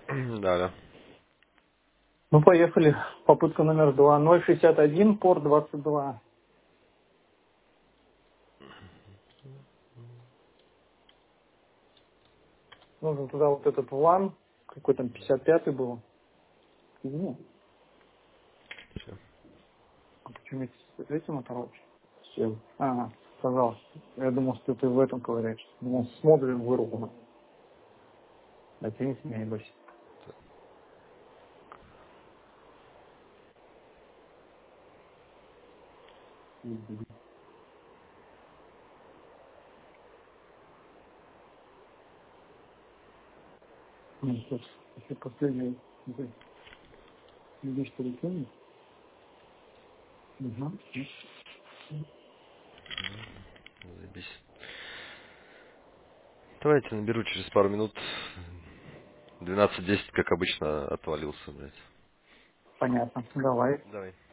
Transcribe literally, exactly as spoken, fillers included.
Да, да. Ну, поехали. Попытка номер два. ноль шестьдесят один, порт двадцать два. Нужно туда вот этот ван, какой там пятьдесят пятый был. Извини. Всё. А почему я с этим оторвался? Всем. Ага, пожалуйста. Я думал, что ты в этом ковыряешь. Думал, с модулем вырубано. Да ты не смей, бойся. Мгм. Ну, сейчас, еще последний. Видишь, что рекламу? Угу. Заебись. Давайте наберу через пару минут. двенадцать десять, как обычно, отвалился, блядь. Понятно. Давай. Давай.